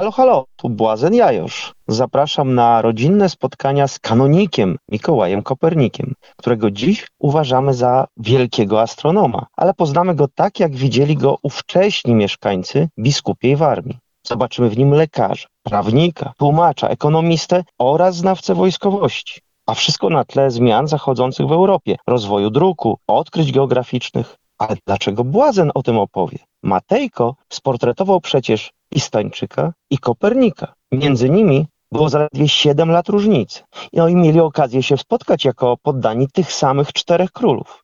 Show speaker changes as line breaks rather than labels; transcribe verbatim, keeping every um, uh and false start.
Halo, halo, tu Błazen Jajosz. Zapraszam na rodzinne spotkania z kanonikiem Mikołajem Kopernikiem, którego dziś uważamy za wielkiego astronoma, ale poznamy go tak, jak widzieli go ówcześni mieszkańcy Biskupiej Warmii. Zobaczymy w nim lekarza, prawnika, tłumacza, ekonomistę oraz znawcę wojskowości. A wszystko na tle zmian zachodzących w Europie, rozwoju druku, odkryć geograficznych. Ale dlaczego Błazen o tym opowie? Matejko sportretował przecież i Stańczyka, i Kopernika. Między nimi było zaledwie siedem lat różnicy. No i mieli okazję się spotkać jako poddani tych samych czterech królów.